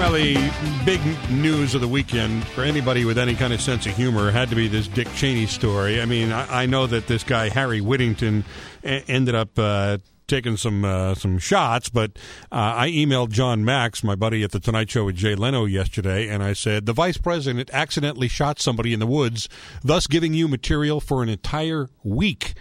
Well, the big news of the weekend for anybody with any kind of sense of humor had to be this Dick Cheney story. I mean, I know that this guy, Harry Whittington, ended up taking some shots, but I emailed John Max, my buddy at The Tonight Show with Jay Leno yesterday, and I said, the vice president accidentally shot somebody in the woods, thus giving you material for an entire week.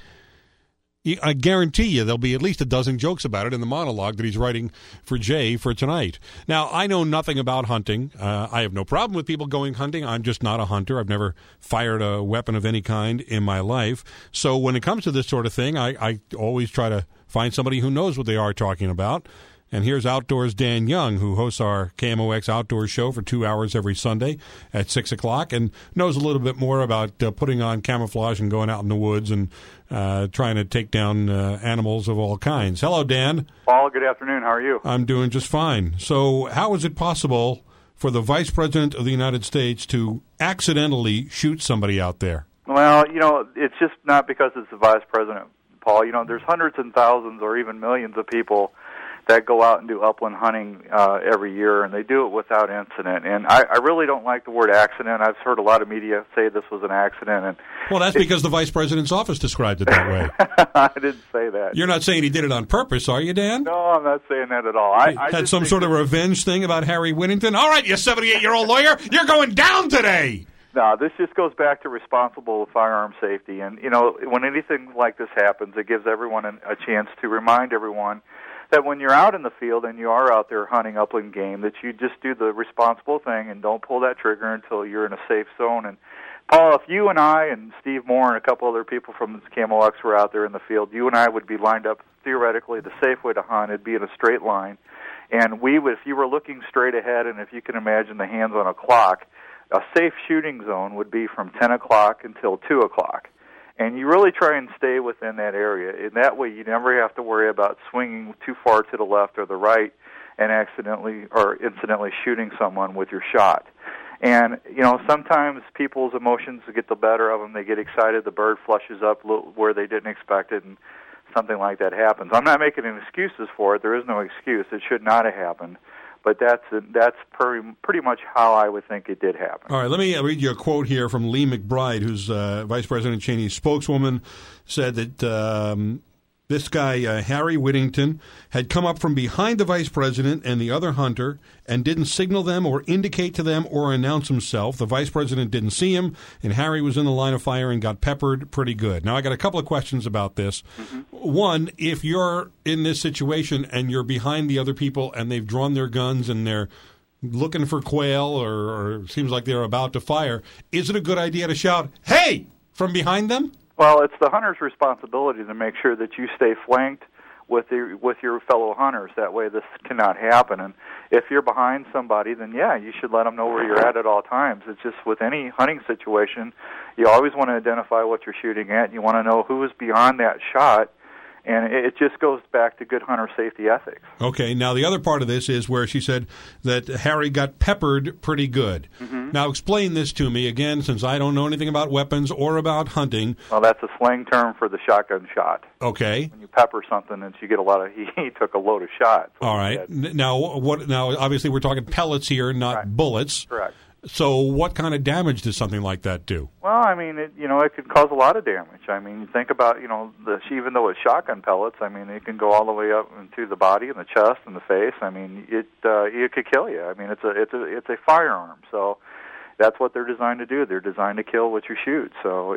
I guarantee you there'll be at least a dozen jokes about it in the monologue that he's writing for Jay for tonight. Now, I know nothing about hunting. I have no problem with people going hunting. I'm just not a hunter. I've never fired a weapon of any kind in my life. So when it comes to this sort of thing, I always try to find somebody who knows what they are talking about. And here's Outdoors Dan Young, who hosts our KMOX Outdoors show for 2 hours every Sunday at 6 o'clock and knows a little bit more about putting on camouflage and going out in the woods and trying to take down animals of all kinds. Hello, Dan. Paul, good afternoon. How are you? I'm doing just fine. So how is it possible for the Vice President of the United States to accidentally shoot somebody out there? Well, it's just not because it's the Vice President, Paul. There's hundreds and thousands or even millions of people that go out and do upland hunting every year, and they do it without incident. And I really don't like the word accident. I've heard a lot of media say this was an accident. And well, that's because the Vice President's office described it that way. I didn't say that. You're not saying he did it on purpose, are you, Dan? No, I'm not saying that at all. I had some sort of revenge thing about Harry Whittington? All right, you 78-year-old lawyer, you're going down today! No, this just goes back to responsible firearm safety. And, when anything like this happens, it gives everyone a chance to remind everyone that when you're out in the field and you are out there hunting upland game, that you just do the responsible thing and don't pull that trigger until you're in a safe zone. And, Paul, if you and I and Steve Moore and a couple other people from KMOX were out there in the field, you and I would be lined up, theoretically, the safe way to hunt. It'd be in a straight line. And we would, if you were looking straight ahead and if you can imagine the hands on a clock, a safe shooting zone would be from 10 o'clock until 2 o'clock. And you really try and stay within that area. In that way, you never have to worry about swinging too far to the left or the right and accidentally or incidentally shooting someone with your shot. And, sometimes people's emotions get the better of them. They get excited. The bird flushes up where they didn't expect it, and something like that happens. I'm not making any excuses for it. There is no excuse. It should not have happened. But that's pretty much how I would think it did happen. All right, let me read you a quote here from Lee McBride, who's Vice President Cheney's spokeswoman, said that this guy, Harry Whittington, had come up from behind the Vice President and the other hunter and didn't signal them or indicate to them or announce himself. The Vice President didn't see him, and Harry was in the line of fire and got peppered pretty good. Now, I got a couple of questions about this. Mm-hmm. One, if you're in this situation and you're behind the other people and they've drawn their guns and they're looking for quail or seems like they're about to fire, is it a good idea to shout, "Hey!" from behind them? Well, it's the hunter's responsibility to make sure that you stay flanked with your fellow hunters. That way this cannot happen. And if you're behind somebody, then, yeah, you should let them know where you're at all times. It's just with any hunting situation, you always want to identify what you're shooting at, and you want to know who is beyond that shot. And it just goes back to good hunter safety ethics. Okay. Now, the other part of this is where she said that Harry got peppered pretty good. Mm-hmm. Now, explain this to me again, since I don't know anything about weapons or about hunting. Well, that's a slang term for the shotgun shot. Okay. When you pepper something and you get a lot of, he took a load of shots. All right. Now, obviously, we're talking pellets here, not right. bullets. Correct. So what kind of damage does something like that do? Well, I mean, it could cause a lot of damage. I mean, you think about, even though it's shotgun pellets, I mean, it can go all the way up into the body and the chest and the face. I mean, it could kill you. I mean, it's a firearm, so that's what they're designed to do. They're designed to kill what you shoot. So,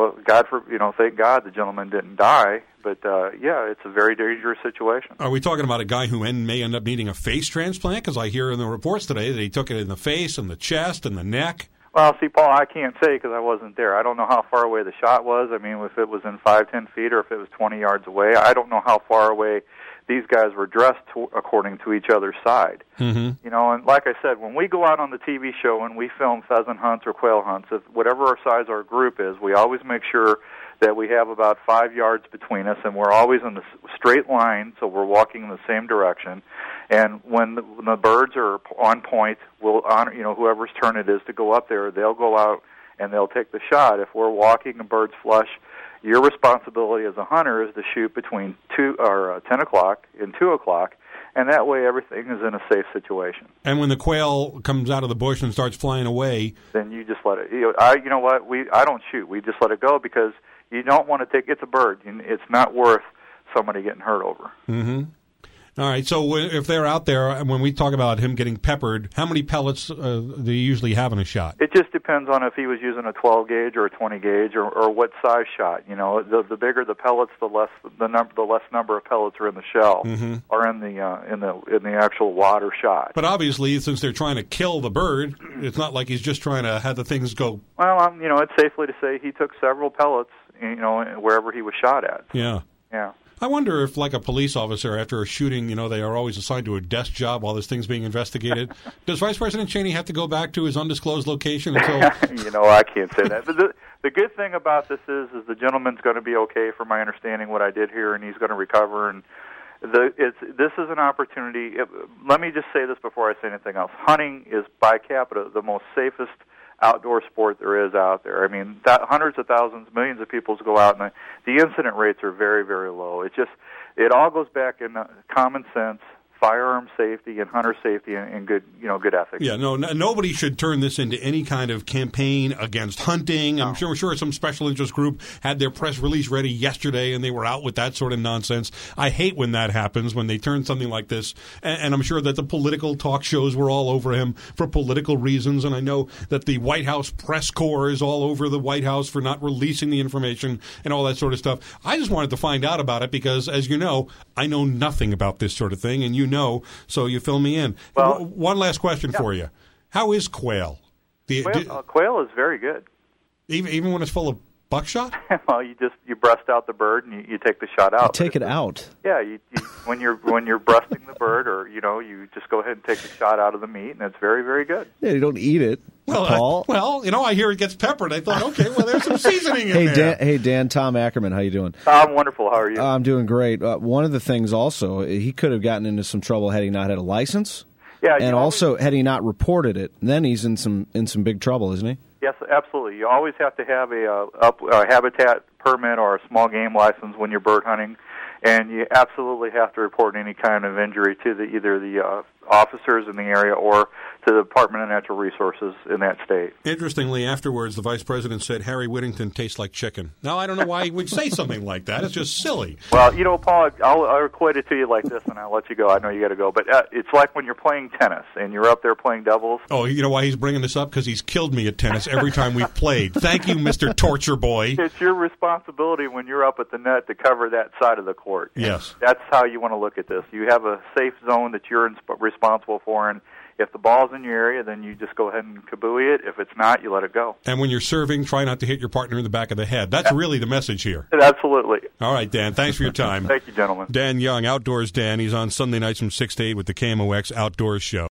thank God the gentleman didn't die. But, it's a very dangerous situation. Are we talking about a guy who may end up needing a face transplant? Because I hear in the reports today that he took it in the face and the chest and the neck. Well, see, Paul, I can't say because I wasn't there. I don't know how far away the shot was. I mean, if it was in 5-10 feet or if it was 20 yards away. I don't know how far away these guys were dressed according to each other's side. Mm-hmm. And like I said, when we go out on the TV show and we film pheasant hunts or quail hunts, whatever our size our group is, we always make sure that we have about 5 yards between us, and we're always in the straight line, so we're walking in the same direction. And when the birds are on point, we'll honor, whoever's turn it is to go up there, they'll go out and they'll take the shot. If we're walking and birds flush, your responsibility as a hunter is to shoot between 10 o'clock and 2 o'clock, and that way everything is in a safe situation. And when the quail comes out of the bush and starts flying away, then you just let it. You know what? I don't shoot. We just let it go because you don't want to take. It's a bird. It's not worth somebody getting hurt over. Mm-hmm. All right, so if they're out there, when we talk about him getting peppered, how many pellets do you usually have in a shot? It just depends on if he was using a 12 gauge or a 20 gauge or what size shot. You know, the bigger the pellets, the less number of pellets are in the shell or in the actual water shot. But obviously, since they're trying to kill the bird, it's not like he's just trying to have the things go. Well, you know, it's safely to say he took several pellets, you know, wherever he was shot at. Yeah. Yeah. I wonder if, like a police officer, after a shooting, you know, they are always assigned to a desk job while this thing's being investigated. Does Vice President Cheney have to go back to his undisclosed location until... You know, I can't say that. But the good thing about this is the gentleman's going to be okay, from my understanding, what I did here, and he's going to recover. And this is an opportunity. Let me just say this before I say anything else. Hunting is, by capita, the most safest outdoor sport there is out there. I mean, hundreds of thousands, millions of people go out, and the incident rates are very, very low. It all goes back in common sense, firearm safety, and hunter safety, and good ethics. Yeah, nobody should turn this into any kind of campaign against hunting. No. I'm sure some special interest group had their press release ready yesterday, and they were out with that sort of nonsense. I hate when that happens, when they turn something like this, and I'm sure that the political talk shows were all over him for political reasons, and I know that the White House press corps is all over the White House for not releasing the information and all that sort of stuff. I just wanted to find out about it because, as you know, I know nothing about this sort of thing, and you know, so you fill me in. Well, one last question for you. How is quail? Quail is very good. Even when it's full of buckshot? Well, you breast out the bird and you take the shot out. You take it out. Yeah, when you're breasting the bird, or you just go ahead and take the shot out of the meat, and it's very, very good. Yeah, you don't eat it. Well, Paul. I hear it gets peppered. I thought, okay, well, there's some seasoning in there. Dan, Tom Ackerman, how you doing? I'm wonderful. How are you? I'm doing great. One of the things also, he could have gotten into some trouble had he not had a license. Yeah, and also had he not reported it, then he's in some big trouble, isn't he? Yes, absolutely. You always have to have a habitat permit or a small game license when you're bird hunting, and you absolutely have to report any kind of injury to either the officers in the area or to the Department of Natural Resources in that state. Interestingly, afterwards, the vice president said Harry Whittington tastes like chicken. Now, I don't know why he would say something like that. It's just silly. Well, Paul, I'll equate it to you like this, and I'll let you go. I know you got to go. But it's like when you're playing tennis, and you're up there playing doubles. Oh, you know why he's bringing this up? Because he's killed me at tennis every time we've played. Thank you, Mr. Torture Boy. It's your responsibility when you're up at the net to cover that side of the court. Yes. And that's how you want to look at this. You have a safe zone that you're responsible for, and if the ball's in your area, then you just go ahead and kabooey it. If it's not, you let it go. And when you're serving, try not to hit your partner in the back of the head. That's really the message here. Absolutely. All right, Dan, thanks for your time. Thank you, gentlemen. Dan Young, Outdoors Dan. He's on Sunday nights from 6 to 8 with the KMOX Outdoors Show.